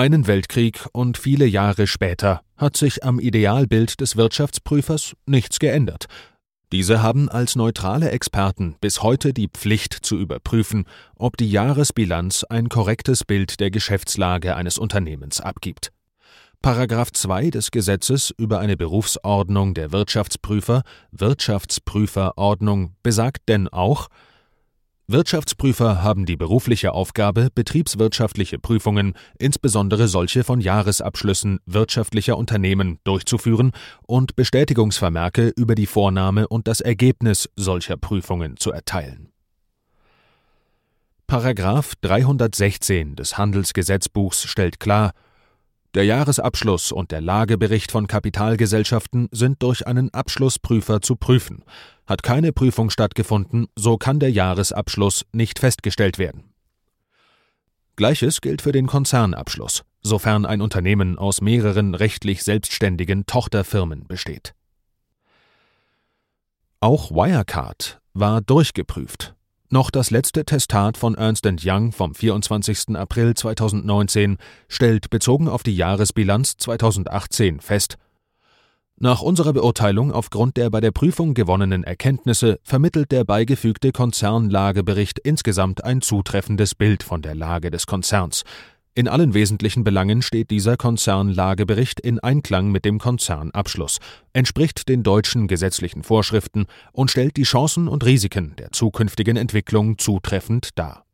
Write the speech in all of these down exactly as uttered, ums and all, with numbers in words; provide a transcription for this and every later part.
Einen Weltkrieg und viele Jahre später hat sich am Idealbild des Wirtschaftsprüfers nichts geändert. Diese haben als neutrale Experten bis heute die Pflicht zu überprüfen, ob die Jahresbilanz ein korrektes Bild der Geschäftslage eines Unternehmens abgibt. Paragraph zwei des Gesetzes über eine Berufsordnung der Wirtschaftsprüfer, Wirtschaftsprüferordnung, besagt denn auch: Wirtschaftsprüfer haben die berufliche Aufgabe, betriebswirtschaftliche Prüfungen, insbesondere solche von Jahresabschlüssen wirtschaftlicher Unternehmen, durchzuführen und Bestätigungsvermerke über die Vornahme und das Ergebnis solcher Prüfungen zu erteilen. Paragraph dreihundertsechzehn des Handelsgesetzbuchs stellt klar: Der Jahresabschluss und der Lagebericht von Kapitalgesellschaften sind durch einen Abschlussprüfer zu prüfen. Hat keine Prüfung stattgefunden, so kann der Jahresabschluss nicht festgestellt werden. Gleiches gilt für den Konzernabschluss, sofern ein Unternehmen aus mehreren rechtlich selbstständigen Tochterfirmen besteht. Auch Wirecard war durchgeprüft. Noch das letzte Testat von Ernst and Young vom vierundzwanzigsten April zweitausendneunzehn stellt bezogen auf die Jahresbilanz zweitausendachtzehn fest: Nach unserer Beurteilung aufgrund der bei der Prüfung gewonnenen Erkenntnisse vermittelt der beigefügte Konzernlagebericht insgesamt ein zutreffendes Bild von der Lage des Konzerns. In allen wesentlichen Belangen steht dieser Konzernlagebericht in Einklang mit dem Konzernabschluss, entspricht den deutschen gesetzlichen Vorschriften und stellt die Chancen und Risiken der zukünftigen Entwicklung zutreffend dar.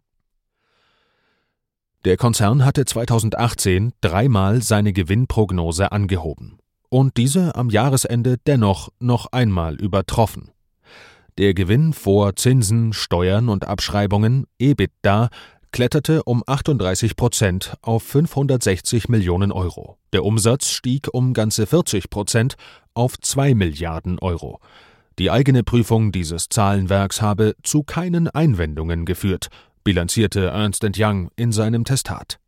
Der Konzern hatte zweitausendachtzehn dreimal seine Gewinnprognose angehoben und diese am Jahresende dennoch noch einmal übertroffen. Der Gewinn vor Zinsen, Steuern und Abschreibungen, EBITDA, kletterte um achtunddreißig Prozent auf fünfhundertsechzig Millionen Euro. Der Umsatz stieg um ganze vierzig Prozent auf zwei Milliarden Euro. Die eigene Prüfung dieses Zahlenwerks habe zu keinen Einwendungen geführt, bilanzierte Ernst and Young in seinem Testat.